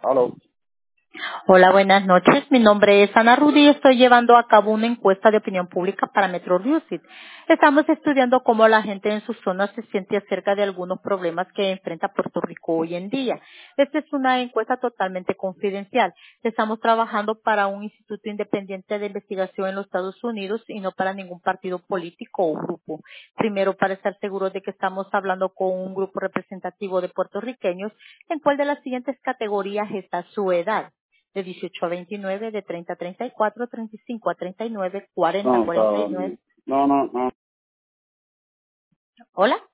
Aló. Hola, buenas noches. Mi nombre es Ana Rudy y estoy llevando a cabo una encuesta de opinión pública para Metro Lucid. Estamos estudiando cómo la gente en su zona se siente acerca de algunos problemas que enfrenta Puerto Rico hoy en día. Esta es una encuesta totalmente confidencial. Estamos trabajando para un instituto independiente de investigación en los Estados Unidos y no para ningún partido político o grupo. Primero, para estar seguros de que estamos hablando con un grupo representativo de puertorriqueños, ¿en cuál de las siguientes categorías está su edad? De 18 a 29, de 30 a 34, 35 a 39, 40 a No, está, 49. no. ¿Hola?